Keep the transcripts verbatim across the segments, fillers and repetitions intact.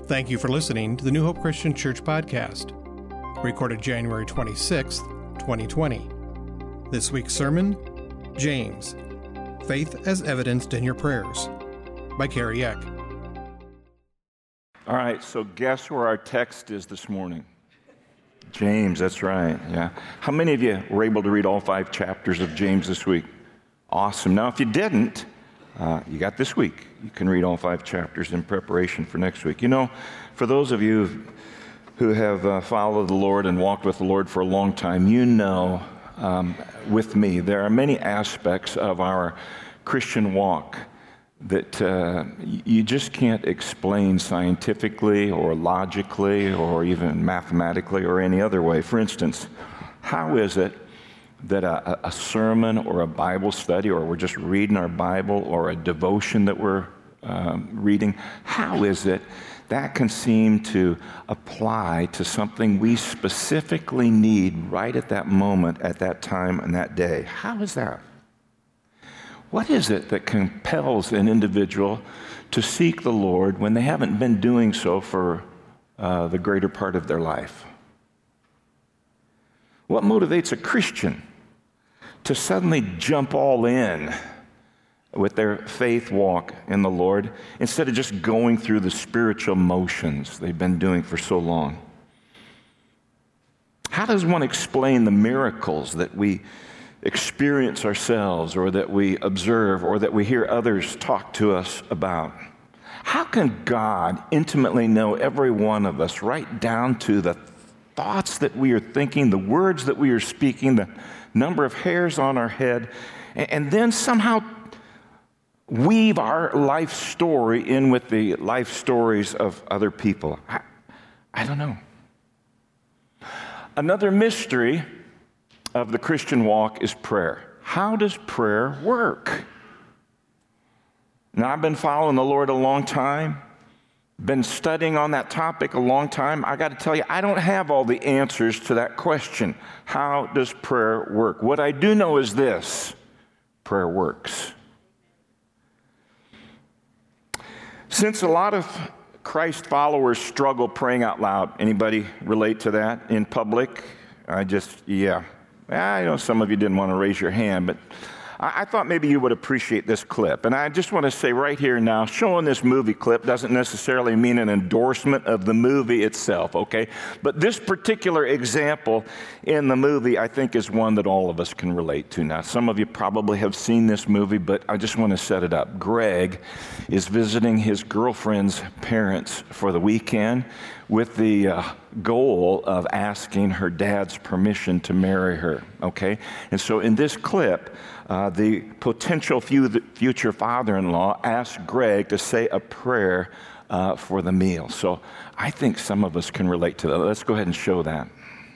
Thank you for listening to the New Hope Christian Church podcast, recorded January twenty-sixth, twenty twenty. This week's sermon, James, Faith as Evidenced in Your Prayers, by Kerry Eck. All right, so guess where our text is this morning? James, that's right, yeah. How many of you were able to read all five chapters of James this week? Awesome. Now, if you didn't, uh, you got this week. You can read all five chapters in preparation for next week. You know, for those of you who have uh, followed the Lord and walked with the Lord for a long time, you know um, with me, there are many aspects of our Christian walk that uh, you just can't explain scientifically or logically or even mathematically or any other way. For instance, how is it that a, a sermon or a Bible study, or we're just reading our Bible, or a devotion that we're um, reading, how is it that can seem to apply to something we specifically need right at that moment, at that time, and that day? How is that? What is it that compels an individual to seek the Lord when they haven't been doing so for uh, the greater part of their life? What motivates a Christian to suddenly jump all in with their faith walk in the Lord instead of just going through the spiritual motions they've been doing for so long? How does one explain the miracles that we experience ourselves, or that we observe, or that we hear others talk to us about? How can God intimately know every one of us, right down to the thoughts that we are thinking, the words that we are speaking, the number of hairs on our head, and then somehow weave our life story in with the life stories of other people? I, I don't know. Another mystery of the Christian walk is prayer. How does prayer work? Now, I've been following the Lord a long time, been studying on that topic a long time. I got to tell you, I don't have all the answers to that question. How does prayer work? What I do know is this: prayer works. Since a lot of Christ followers struggle praying out loud, anybody relate to that in public? I just, yeah. I know some of you didn't want to raise your hand, but I, I thought maybe you would appreciate this clip. And I just want to say right here now, showing this movie clip doesn't necessarily mean an endorsement of the movie itself, okay? But this particular example in the movie, I think, is one that all of us can relate to. Now, some of you probably have seen this movie, but I just want to set it up. Greg is visiting his girlfriend's parents for the weekend with the uh, goal of asking her dad's permission to marry her, okay? And so in this clip, uh, the potential fu- future father-in-law asked Greg to say a prayer uh, for the meal. So I think some of us can relate to that. Let's go ahead and show that.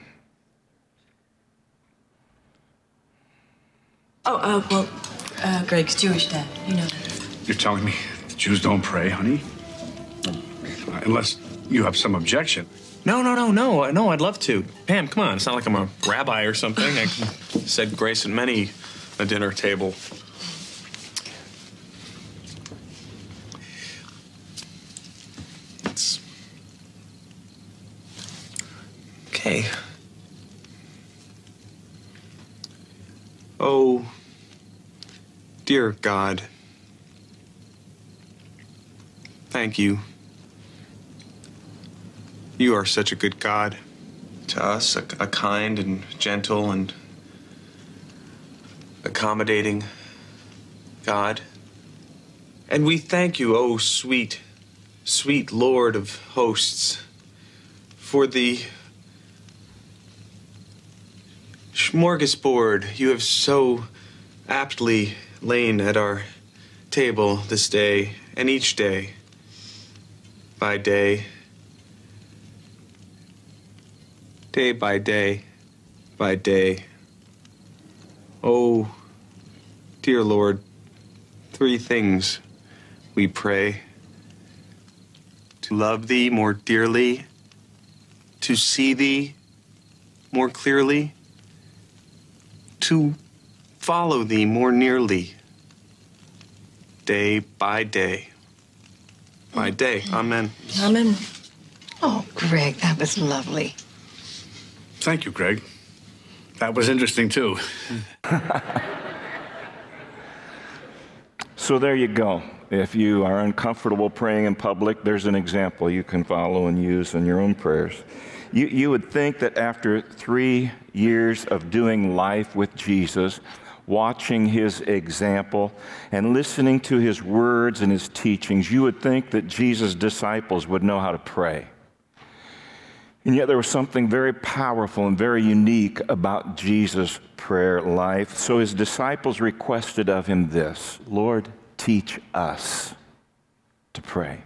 Oh, uh, well, uh, Greg's Jewish, Dad. You know that. You're telling me the Jews don't pray, honey? Unless you have some objection. No, no, no, no, no, I'd love to. Pam, come on, it's not like I'm a rabbi or something. I said grace at many a dinner table. It's... Okay. Oh, dear God, thank you. You are such a good God to us, a, a kind and gentle and accommodating God. And we thank you, oh sweet, sweet Lord of hosts, for the smorgasbord you have so aptly lain at our table this day and each day by day. Day by day, by day. Oh, dear Lord, three things we pray: to love thee more dearly, to see thee more clearly, to follow thee more nearly, day by day. By day. Amen. Amen. Oh, Greg, that was lovely. Thank you, Greg. That was interesting, too. So there you go. If you are uncomfortable praying in public, there's an example you can follow and use in your own prayers. You, you would think that after three years of doing life with Jesus, watching his example and listening to his words and his teachings, you would think that Jesus' disciples would know how to pray. And yet there was something very powerful and very unique about Jesus' prayer life. So his disciples requested of him this: Lord, teach us to pray.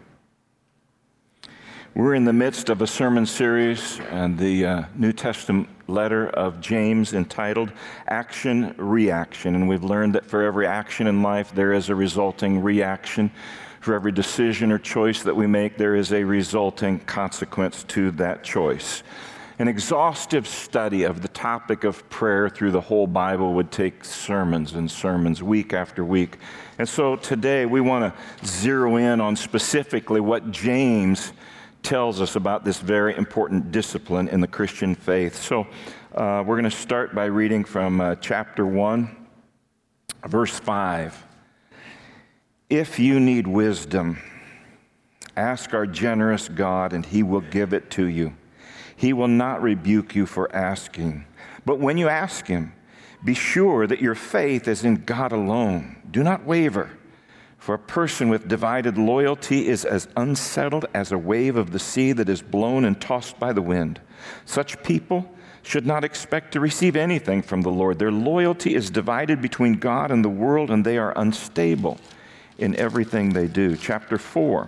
We're in the midst of a sermon series and the uh, New Testament letter of James entitled Action, Reaction. And we've learned that for every action in life, there is a resulting reaction. For every decision or choice that we make, there is a resulting consequence to that choice. An exhaustive study of the topic of prayer through the whole Bible would take sermons and sermons week after week. And so today we want to zero in on specifically what James tells us about this very important discipline in the Christian faith. So uh, we're going to start by reading from uh, chapter one, verse five. If you need wisdom, ask our generous God, and he will give it to you. He will not rebuke you for asking. But when you ask him, be sure that your faith is in God alone. Do not waver, for a person with divided loyalty is as unsettled as a wave of the sea that is blown and tossed by the wind. Such people should not expect to receive anything from the Lord. Their loyalty is divided between God and the world, and they are unstable in everything they do. Chapter four.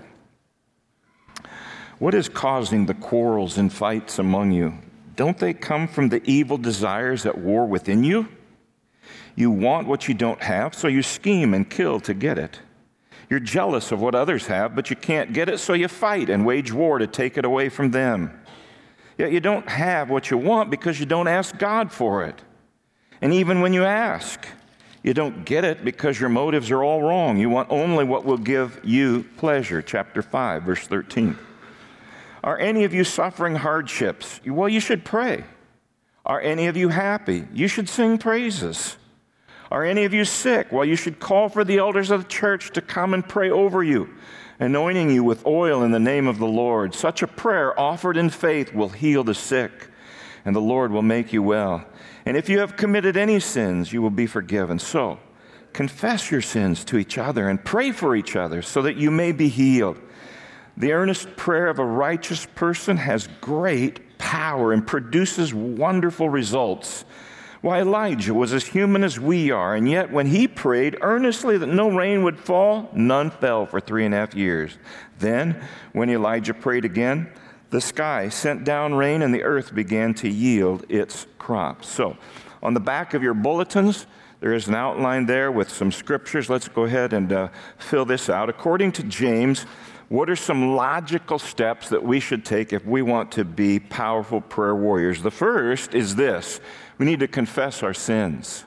What is causing the quarrels and fights among you? Don't they come from the evil desires at war within you? You want what you don't have, so you scheme and kill to get it. You're jealous of what others have, but you can't get it, so you fight and wage war to take it away from them. Yet you don't have what you want because you don't ask God for it. And even when you ask, you don't get it because your motives are all wrong. You want only what will give you pleasure. Chapter five, verse thirteen. Are any of you suffering hardships? Well, you should pray. Are any of you happy? You should sing praises. Are any of you sick? Well, you should call for the elders of the church to come and pray over you, anointing you with oil in the name of the Lord. Such a prayer offered in faith will heal the sick, and the Lord will make you well. And if you have committed any sins, you will be forgiven. So, confess your sins to each other and pray for each other so that you may be healed. The earnest prayer of a righteous person has great power and produces wonderful results. Why, Elijah was as human as we are, and yet when he prayed earnestly that no rain would fall, none fell for three and a half years. Then, when Elijah prayed again, the sky sent down rain and the earth began to yield its crops. So, on the back of your bulletins, there is an outline there with some scriptures. Let's go ahead and uh, fill this out. According to James, what are some logical steps that we should take if we want to be powerful prayer warriors? The first is this: we need to confess our sins.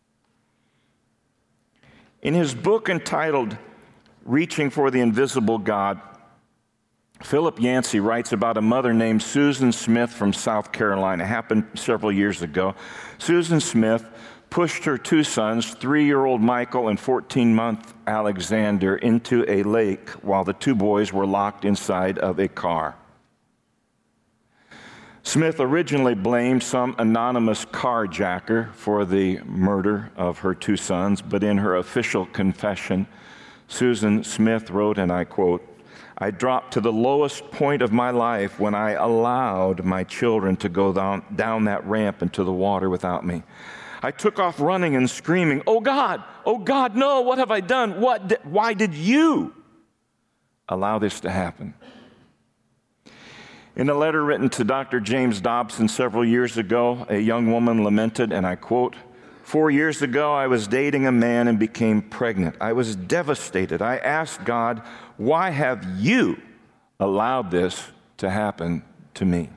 In his book entitled Reaching for the Invisible God, Philip Yancey writes about a mother named Susan Smith from South Carolina. It happened several years ago. Susan Smith pushed her two sons, three-year-old Michael and fourteen-month Alexander, into a lake while the two boys were locked inside of a car. Smith originally blamed some anonymous carjacker for the murder of her two sons, but in her official confession, Susan Smith wrote, and I quote, "I dropped to the lowest point of my life when I allowed my children to go down, down that ramp into the water without me. I took off running and screaming, 'Oh God, oh God, no, what have I done? What? Di- why did you allow this to happen?'" In a letter written to Doctor James Dobson several years ago, a young woman lamented, and I quote, "Four years ago, I was dating a man and became pregnant. I was devastated. I asked God, why have you allowed this to happen to me?"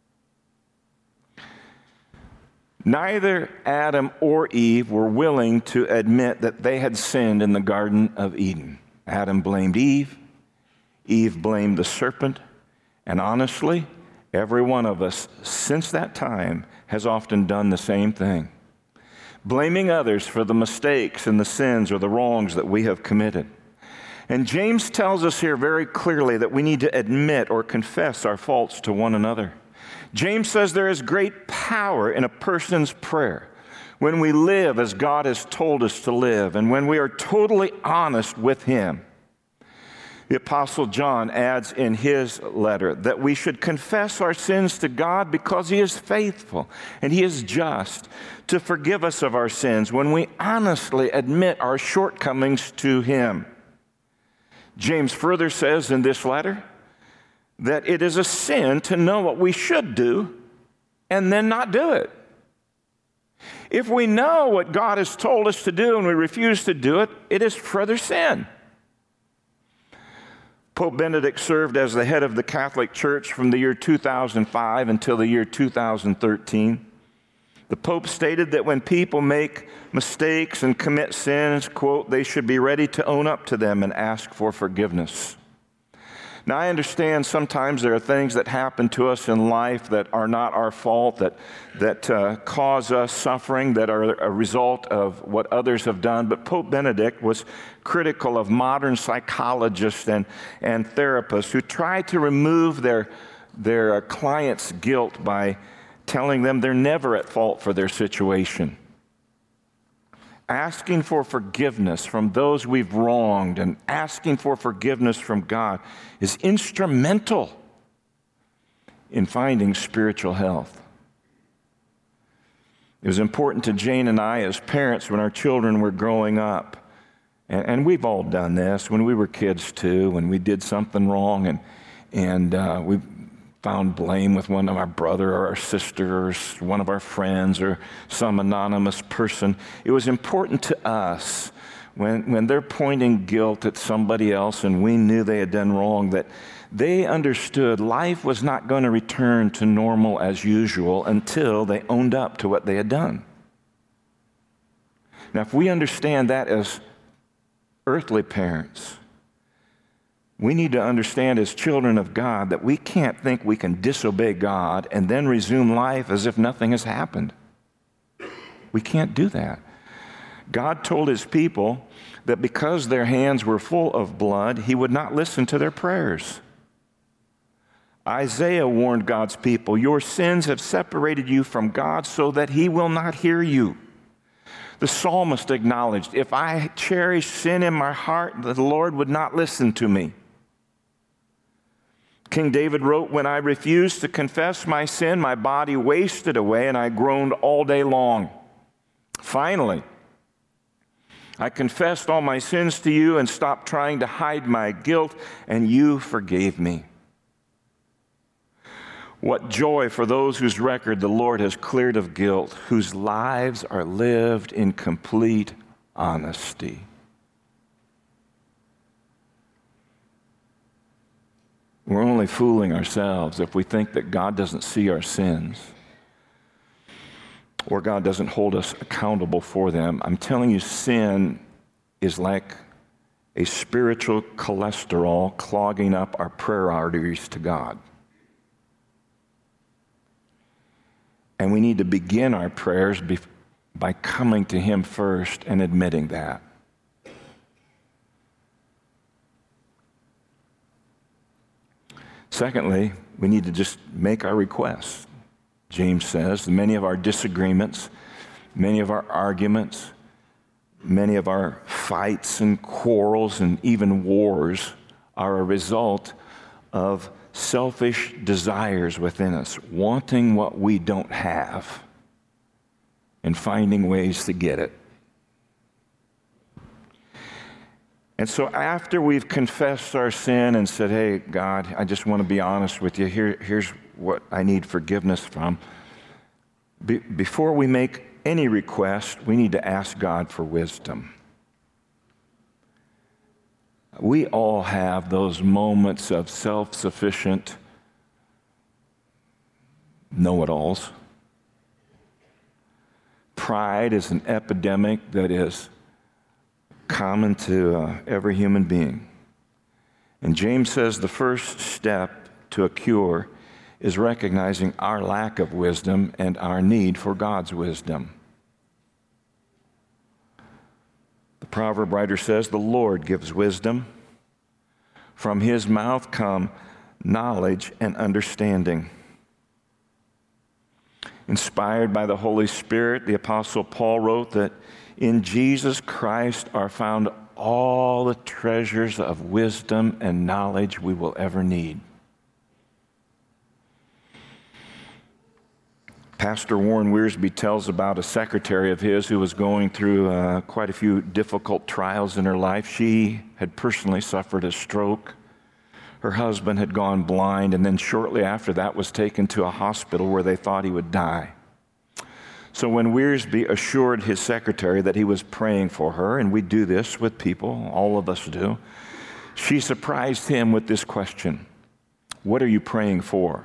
Neither Adam or Eve were willing to admit that they had sinned in the Garden of Eden. Adam blamed Eve. Eve blamed the serpent. And honestly, every one of us since that time has often done the same thing, blaming others for the mistakes and the sins or the wrongs that we have committed. And James tells us here very clearly that we need to admit or confess our faults to one another. James says there is great power in a person's prayer when we live as God has told us to live and when we are totally honest with Him. The Apostle John adds in his letter that we should confess our sins to God because He is faithful and He is just to forgive us of our sins when we honestly admit our shortcomings to Him. James further says in this letter that it is a sin to know what we should do and then not do it. If we know what God has told us to do and we refuse to do it, it is further sin. Pope Benedict served as the head of the Catholic Church from the year two thousand five until the year two thousand thirteen. The Pope stated that when people make mistakes and commit sins, quote, they should be ready to own up to them and ask for forgiveness. Now, I understand sometimes there are things that happen to us in life that are not our fault, that, that uh, cause us suffering, that are a result of what others have done. But Pope Benedict was critical of modern psychologists and, and therapists who try to remove their, their clients' guilt by telling them they're never at fault for their situation. Asking for forgiveness from those we've wronged and asking for forgiveness from God is instrumental in finding spiritual health. It was important to Jane and I as parents when our children were growing up. And, and we've all done this when we were kids too, when we did something wrong and, and uh, we found blame with one of our brother or our sister or one of our friends or some anonymous person. It was important to us when, when they're pointing guilt at somebody else and we knew they had done wrong, that they understood life was not going to return to normal as usual until they owned up to what they had done. Now, if we understand that as earthly parents, we need to understand as children of God that we can't think we can disobey God and then resume life as if nothing has happened. We can't do that. God told His people that because their hands were full of blood, He would not listen to their prayers. Isaiah warned God's people, "Your sins have separated you from God so that He will not hear you." The psalmist acknowledged, "If I cherish sin in my heart, the Lord would not listen to me." King David wrote, "When I refused to confess my sin, my body wasted away and I groaned all day long. Finally, I confessed all my sins to you and stopped trying to hide my guilt, and you forgave me." What joy for those whose record the Lord has cleared of guilt, whose lives are lived in complete honesty. We're only fooling ourselves if we think that God doesn't see our sins or God doesn't hold us accountable for them. I'm telling you, sin is like a spiritual cholesterol clogging up our prayer arteries to God. And we need to begin our prayers by coming to Him first and admitting that. Secondly, we need to just make our requests. James says many of our disagreements, many of our arguments, many of our fights and quarrels and even wars are a result of selfish desires within us, wanting what we don't have and finding ways to get it. And so after we've confessed our sin and said, "Hey, God, I just want to be honest with you. Here, here's what I need forgiveness from," Be- before we make any request, we need to ask God for wisdom. We all have those moments of self-sufficient know-it-alls. Pride is an epidemic that is common to uh, every human being. And James says the first step to a cure is recognizing our lack of wisdom and our need for God's wisdom. The proverb writer says, "The Lord gives wisdom. From his mouth come knowledge and understanding." Inspired by the Holy Spirit, the Apostle Paul wrote that in Jesus Christ are found all the treasures of wisdom and knowledge we will ever need. Pastor Warren Wiersbe tells about a secretary of his who was going through uh, quite a few difficult trials in her life. She had personally suffered a stroke. Her husband had gone blind, and then shortly after that was taken to a hospital where they thought he would die. So when Wiersbe assured his secretary that he was praying for her, and we do this with people, all of us do, she surprised him with this question: "What are you praying for?"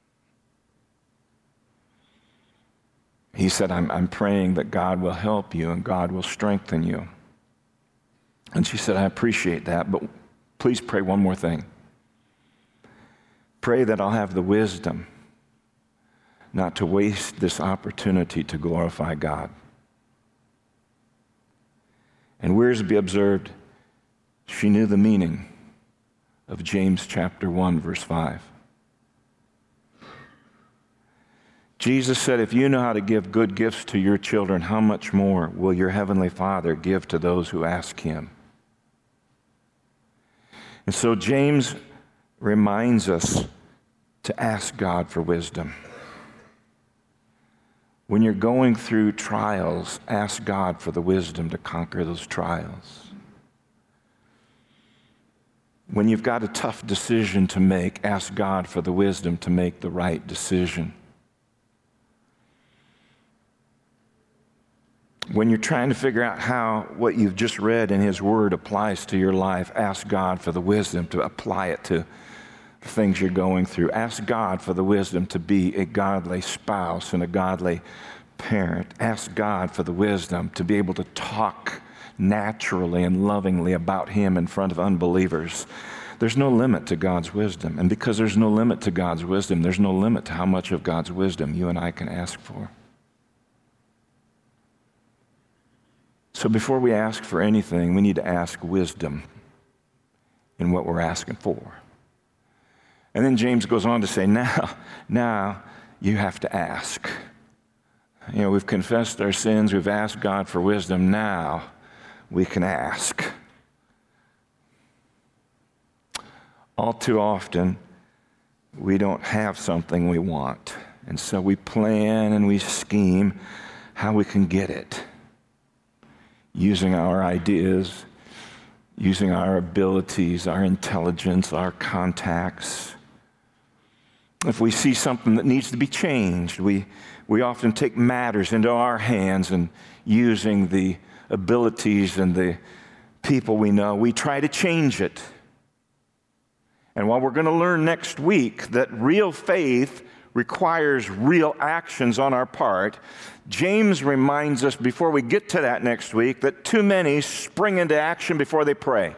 He said, I'm, I'm praying that God will help you and God will strengthen you. And she said, "I appreciate that, but please pray one more thing. Pray that I'll have the wisdom not to waste this opportunity to glorify God." And Wiersbe observed she knew the meaning of James chapter one, verse five. Jesus said, if you know how to give good gifts to your children, how much more will your heavenly Father give to those who ask him? And so James reminds us to ask God for wisdom. When you're going through trials, ask God for the wisdom to conquer those trials. When you've got a tough decision to make, ask God for the wisdom to make the right decision. When you're trying to figure out how what you've just read in his word applies to your life, ask God for the wisdom to apply it to the things you're going through. Ask God for the wisdom to be a godly spouse and a godly parent. Ask God for the wisdom to be able to talk naturally and lovingly about him in front of unbelievers. There's no limit to God's wisdom. And because there's no limit to God's wisdom, there's no limit to how much of God's wisdom you and I can ask for. So before we ask for anything, we need to ask wisdom in what we're asking for. And then James goes on to say, now, now you have to ask. You know, we've confessed our sins, we've asked God for wisdom, now we can ask. All too often, we don't have something we want. And so we plan and we scheme how we can get it. Using our ideas, using our abilities, our intelligence, our contacts. If we see something that needs to be changed, we, we often take matters into our hands, and using the abilities and the people we know, we try to change it. And while we're going to learn next week that real faith requires real actions on our part, James reminds us before we get to that next week that too many spring into action before they pray.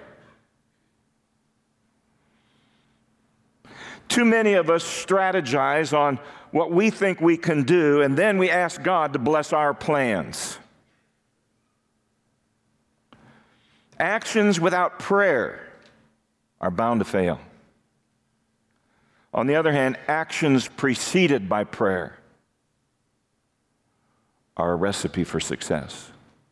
Too many of us strategize on what we think we can do, and then we ask God to bless our plans. Actions without prayer are bound to fail. On the other hand, actions preceded by prayer are a recipe for success.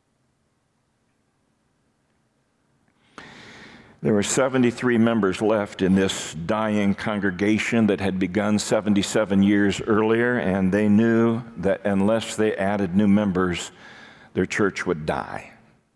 There were seventy-three members left in this dying congregation that had begun seventy-seven years earlier, and they knew that unless they added new members, their church would die.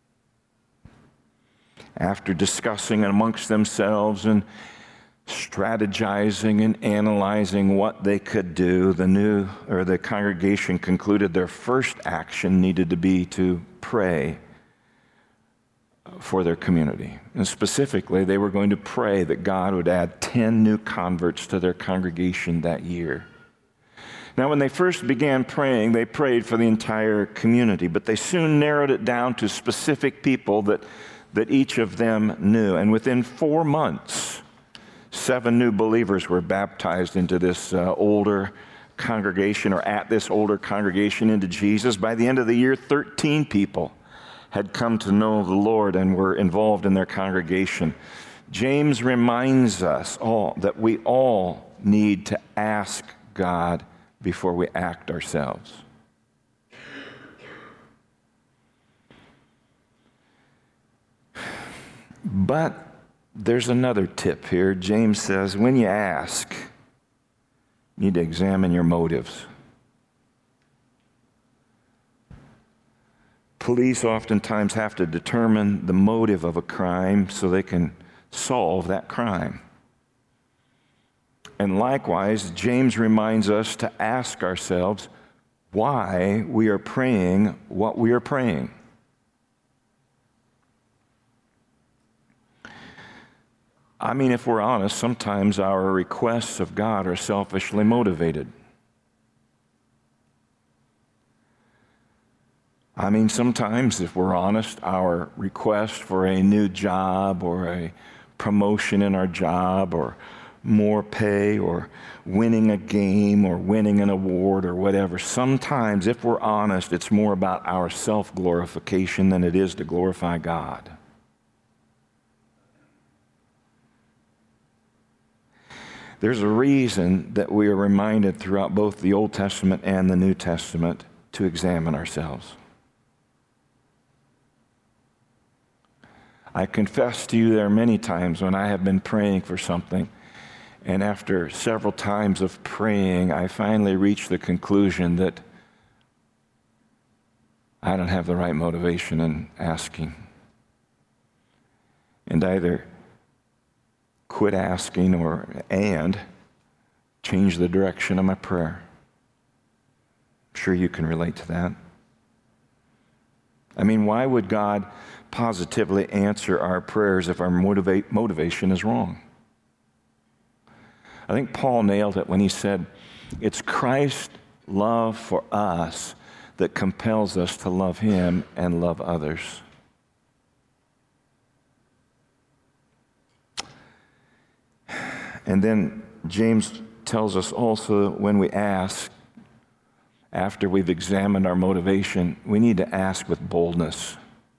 After discussing amongst themselves and strategizing and analyzing what they could do, the new or the congregation concluded their first action needed to be to pray for their community. And specifically, they were going to pray that God would add ten new converts to their congregation that year. Now, when they first began praying, they prayed for the entire community, but they soon narrowed it down to specific people that, that each of them knew. And within four months, seven new believers were baptized into this uh, older congregation, or at this older congregation, into Jesus. By the end of the year, thirteen people had come to know the Lord and were involved in their congregation. James reminds us all that we all need to ask God before we act ourselves. But there's another tip here. James says, when you ask, you need to examine your motives. Police oftentimes have to determine the motive of a crime so they can solve that crime. And likewise, James reminds us to ask ourselves why we are praying what we are praying. I mean, if we're honest, sometimes our requests of God are selfishly motivated. I mean, sometimes, if we're honest, our request for a new job or a promotion in our job or more pay or winning a game or winning an award or whatever, sometimes, if we're honest, it's more about our self-glorification than it is to glorify God. There's a reason that we are reminded throughout both the Old Testament and the New Testament to examine ourselves. I confess to you there are many times when I have been praying for something, and after several times of praying, I finally reached the conclusion that I don't have the right motivation in asking. And either quit asking or and change the direction of my prayer. I'm sure you can relate to that. I mean, why would God positively answer our prayers if our motivate, motivation is wrong? I think Paul nailed it when he said, it's Christ's love for us that compels us to love him and love others. And then James tells us also when we ask, after we've examined our motivation, we need to ask with boldness.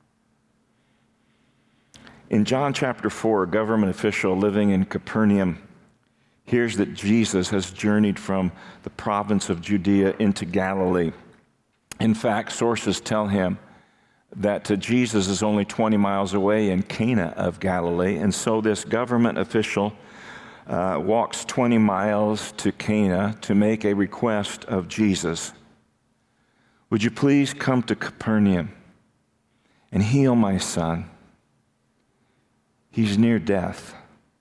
In John chapter four, a government official living in Capernaum hears that Jesus has journeyed from the province of Judea into Galilee. In fact, sources tell him that uh, Jesus is only twenty miles away in Cana of Galilee, and so this government official uh, walks twenty miles to Cana to make a request of Jesus. Would you please come to Capernaum and heal my son? He's near death.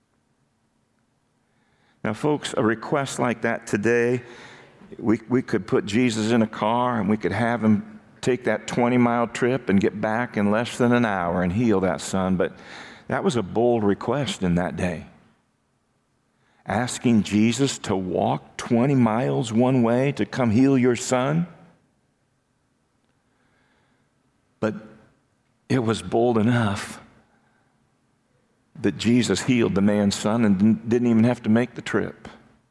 Now, folks, a request like that today, we, we could put Jesus in a car and we could have him take that twenty-mile trip and get back in less than an hour and heal that son. But that was a bold request in that day. Asking Jesus to walk twenty miles one way to come heal your son. But it was bold enough that Jesus healed the man's son and didn't even have to make the trip.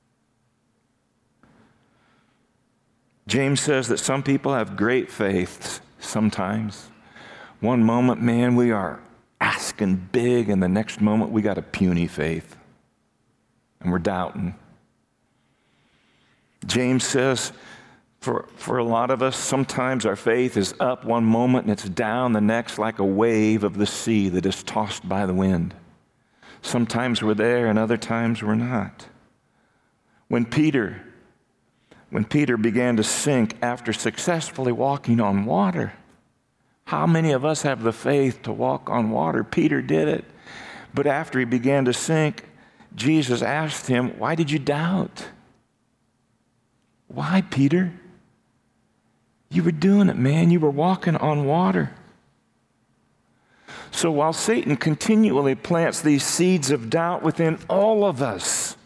James says that some people have great faith sometimes. One moment, man, we are asking big, and the next moment we got a puny faith, and we're doubting. James says, For, for a lot of us, sometimes our faith is up one moment and it's down the next, like a wave of the sea that is tossed by the wind. Sometimes we're there and other times we're not. When Peter, when Peter began to sink after successfully walking on water, how many of us have the faith to walk on water? Peter did it. But after he began to sink, Jesus asked him, why did you doubt? Why, Peter? You were doing it, man. You were walking on water. So while Satan continually plants these seeds of doubt within all of us,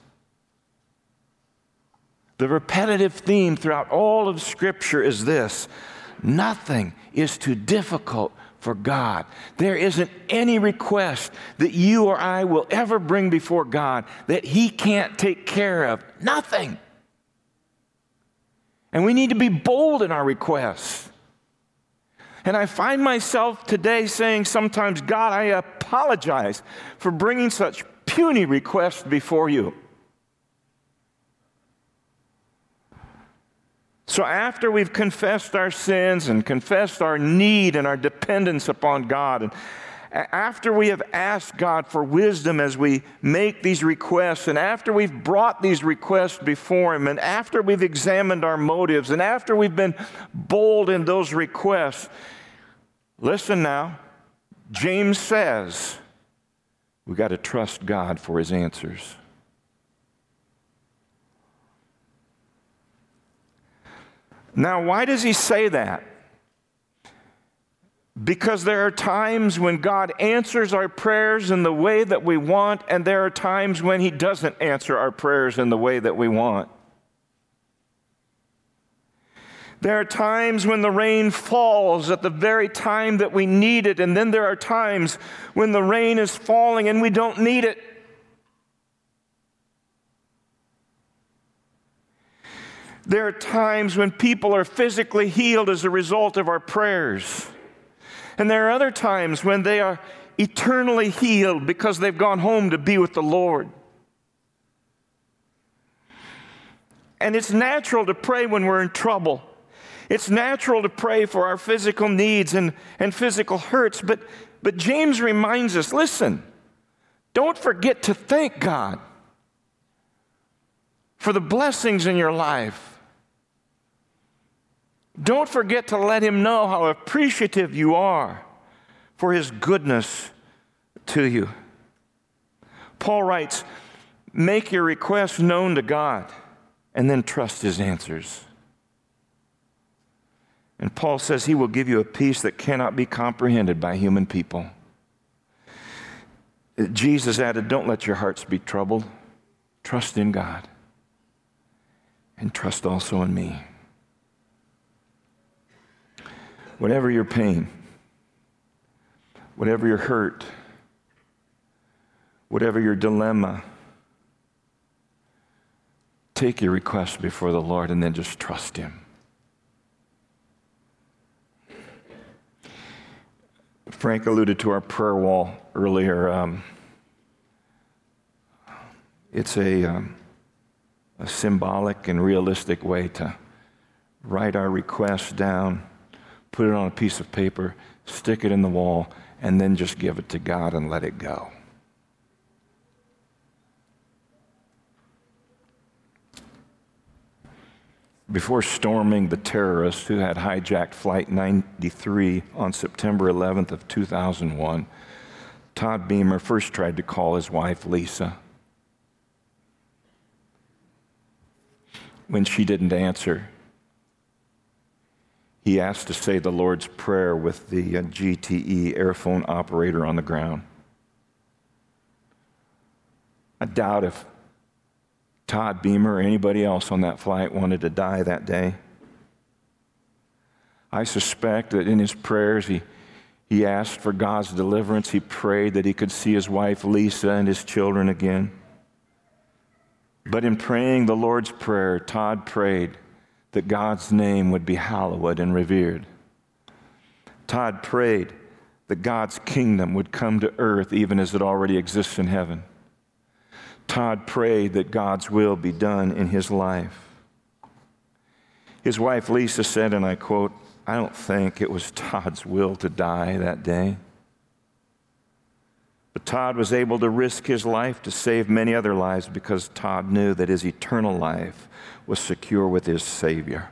the repetitive theme throughout all of Scripture is this: nothing is too difficult for God. There isn't any request that you or I will ever bring before God that He can't take care of. Nothing. And we need to be bold in our requests. And I find myself today saying sometimes, God, I apologize for bringing such puny requests before you. So after we've confessed our sins and confessed our need and our dependence upon God, and after we have asked God for wisdom as we make these requests, and after we've brought these requests before Him, and after we've examined our motives, and after we've been bold in those requests, listen now, James says we've got to trust God for His answers. Now, why does he say that? Because there are times when God answers our prayers in the way that we want, and there are times when He doesn't answer our prayers in the way that we want. There are times when the rain falls at the very time that we need it, and then there are times when the rain is falling and we don't need it. There are times when people are physically healed as a result of our prayers. And there are other times when they are eternally healed because they've gone home to be with the Lord. And it's natural to pray when we're in trouble. It's natural to pray for our physical needs and, and physical hurts. But, but James reminds us, listen, don't forget to thank God for the blessings in your life. Don't forget to let Him know how appreciative you are for His goodness to you. Paul writes, make your requests known to God and then trust His answers. And Paul says He will give you a peace that cannot be comprehended by human people. Jesus added, don't let your hearts be troubled. Trust in God and trust also in me. Whatever your pain, whatever your hurt, whatever your dilemma, take your request before the Lord and then just trust Him. Frank alluded to our prayer wall earlier. Um, it's a, um, a symbolic and realistic way to write our requests down, put it on a piece of paper, stick it in the wall, and then just give it to God and let it go. Before storming the terrorists who had hijacked Flight ninety-three on September eleventh of two thousand one, Todd Beamer first tried to call his wife, Lisa. When she didn't answer, he asked to say the Lord's Prayer with the G T E airphone operator on the ground. I doubt if Todd Beamer or anybody else on that flight wanted to die that day. I suspect that in his prayers he, he asked for God's deliverance. He prayed that he could see his wife Lisa and his children again. But in praying the Lord's Prayer, Todd prayed that God's name would be hallowed and revered. Todd prayed that God's kingdom would come to earth even as it already exists in heaven. Todd prayed that God's will be done in his life. His wife Lisa said, and I quote, "I don't think it was Todd's will to die that day. But Todd was able to risk his life to save many other lives because Todd knew that his eternal life was secure with his Savior."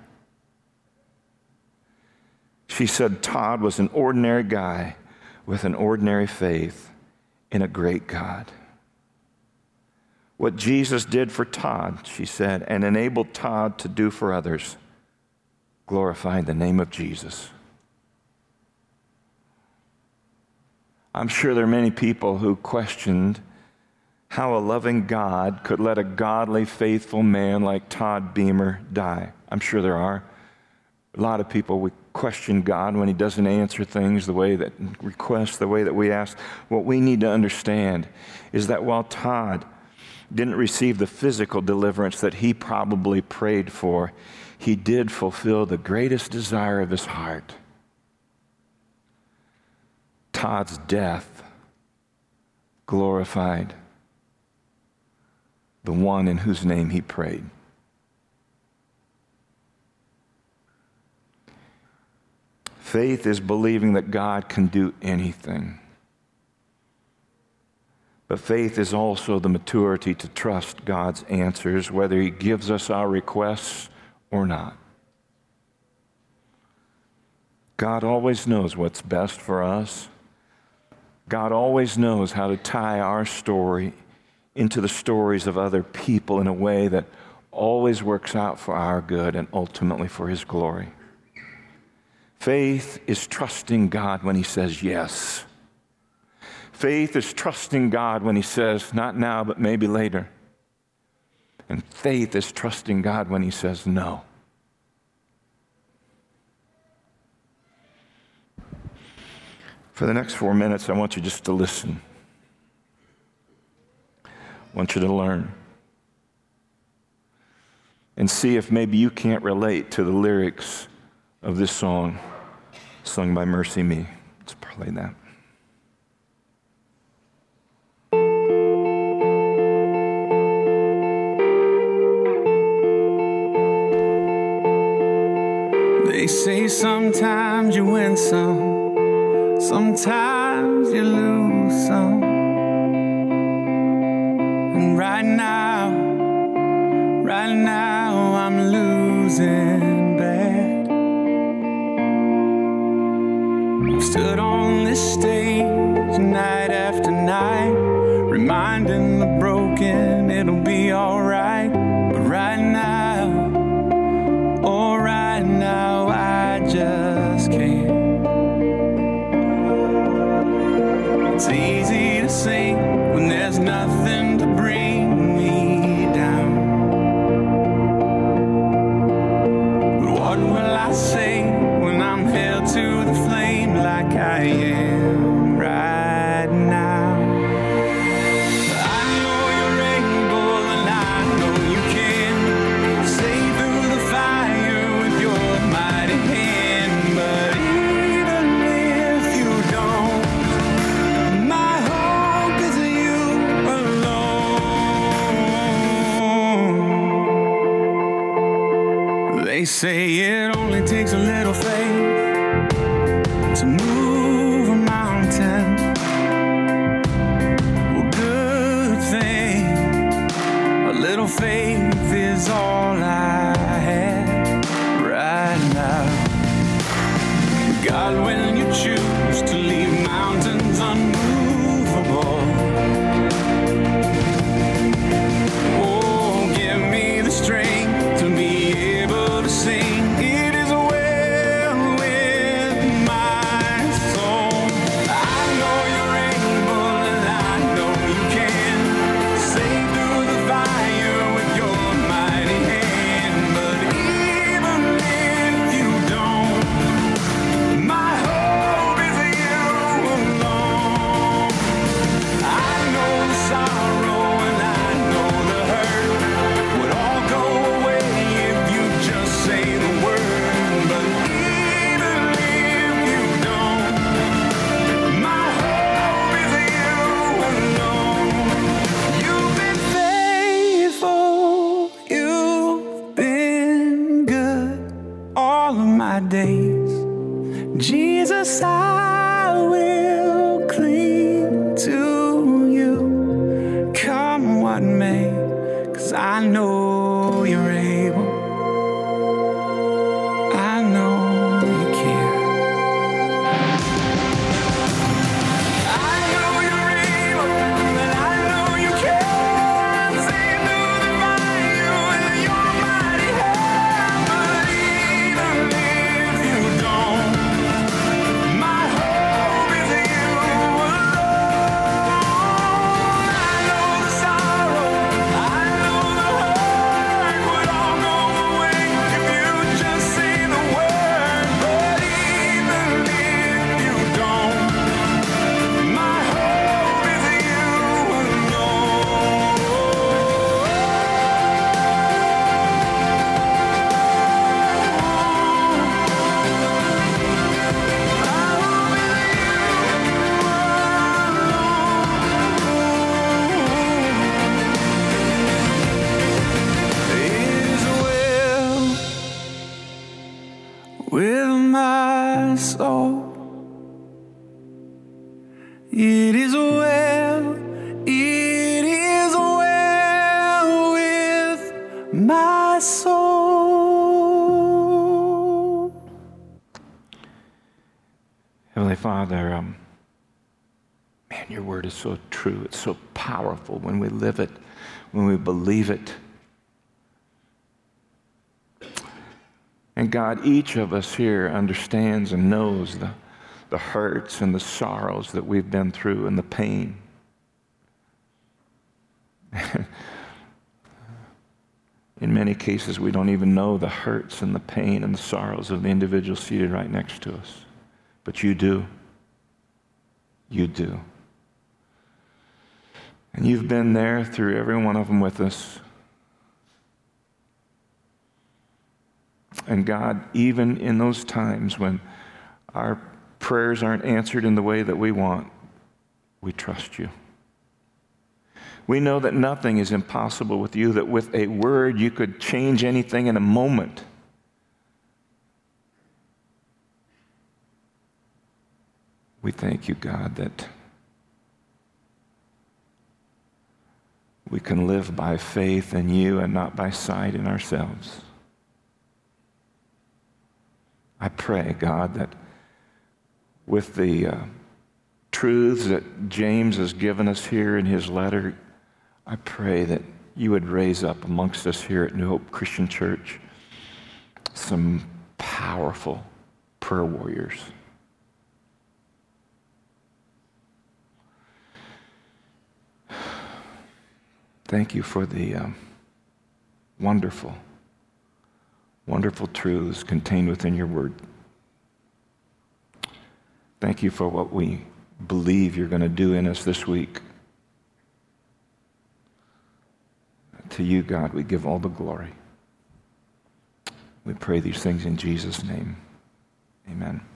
She said Todd was an ordinary guy with an ordinary faith in a great God. What Jesus did for Todd, she said, and enabled Todd to do for others, glorified the name of Jesus. I'm sure there are many people who questioned how a loving God could let a godly, faithful man like Todd Beamer die. I'm sure there are. A lot of people would question God when he doesn't answer things the way that requests, the way that we ask. What we need to understand is that while Todd didn't receive the physical deliverance that he probably prayed for, he did fulfill the greatest desire of his heart. Todd's death glorified the one in whose name he prayed. Faith is believing that God can do anything. But faith is also the maturity to trust God's answers, whether he gives us our requests or not. God always knows what's best for us. God always knows how to tie our story into the stories of other people in a way that always works out for our good and ultimately for his glory. Faith is trusting God when he says yes. Faith is trusting God when he says, not now, but maybe later. And faith is trusting God when he says no. For the next four minutes, I want you just to listen. I want you to learn. And see if maybe you can't relate to the lyrics of this song sung by Mercy Me. Let's play that. They say sometimes you win some, sometimes you lose some. And right now, right now I'm losing bad. I've stood on this stage night after night, reminding the broken it'll be alright. But right now, oh right now I just can't. It's easy to sing when there's nothing to bring me down. But what will I say when I'm held to the flame like I am right now? I know you're able and I know you can save through the fire with your mighty hand. But even if you don't, my hope is you alone. They say it only takes a little faith to move a mountain. Well, good thing, a little faith is all I have right now. God, when you choose to leave mountains unmovable, oh, give me the strength to be able to sing. It is well with my soul. I know you're able and I know you can save through the fire with your mighty hand. But even if you don't, my hope is you alone. I know the sorrow and I know the hurt would all go away if you just say the word. But even if you don't, my hope is you alone. You've been faithful, you've been good all of my days. Jesus, I will cling to you, come what may, 'cause I know you're able. I know you can. I know you're able, and I know you can save through the fire with your mighty hand. But even if you don't, my hope is you alone. I know the sorrow, I know the hurt would all go soul. It is well, it is well with my soul. Heavenly Father, um, man, your word is so true. It's so powerful when we live it, when we believe it. And God, each of us here understands and knows the, the hurts and the sorrows that we've been through and the pain. In many cases, we don't even know the hurts and the pain and the sorrows of the individual seated right next to us. But you do. You do. And you've been there through every one of them with us. And God, even in those times when our prayers aren't answered in the way that we want, we trust you. We know that nothing is impossible with you, that with a word you could change anything in a moment. We thank you, God, that we can live by faith in you and not by sight in ourselves. I pray, God, that with the uh, truths that James has given us here in his letter, I pray that you would raise up amongst us here at New Hope Christian Church some powerful prayer warriors. Thank you for the um, wonderful Wonderful truths contained within your word. Thank you for what we believe you're going to do in us this week. To you, God, we give all the glory. We pray these things in Jesus' name. Amen.